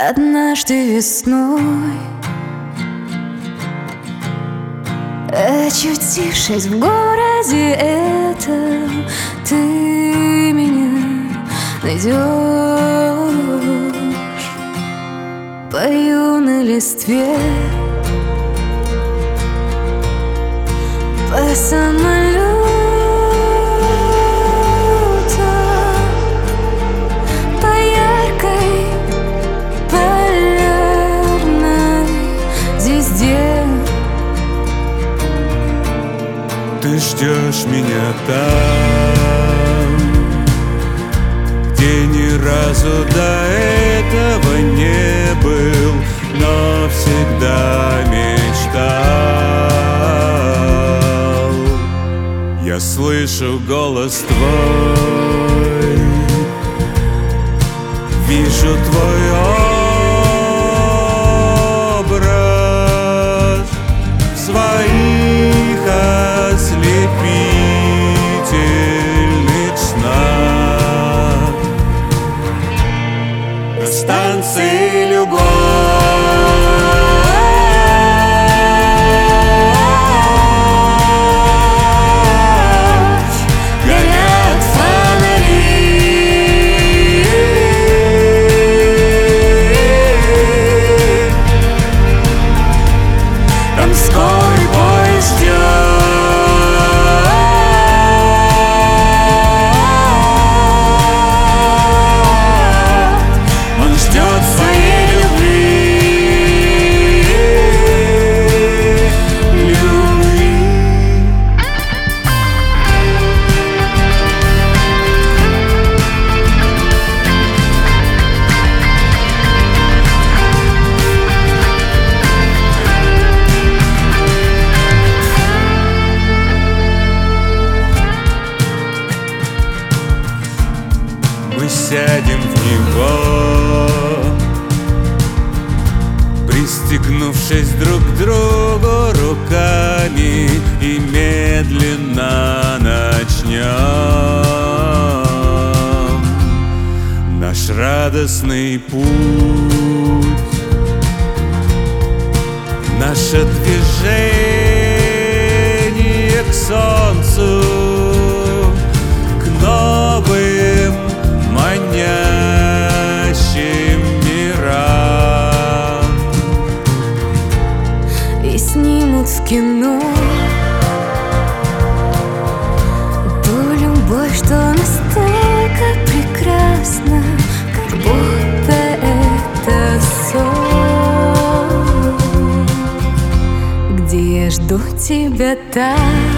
Однажды весной, очутившись в городе этом, ты меня найдешь по юной листве, по самолету, по яркой полярной звезде. Ты ждешь меня там, где ни разу до этого не был, но всегда мечтал. Я слышу голос твой, вижу твой образ в своих ослепительных снах. На станции любовь горят фонари, там скорый поезд ждет. Он ждет своей любви. Мы сядем в него, пристегнувшись друг к другу руками, и медленно начнем наш радостный путь, наше движение к солнцу, к новым манящим мирам. И снимут в кино ту любовь, что настолько прекрасна, как будто это сон, где я жду тебя так.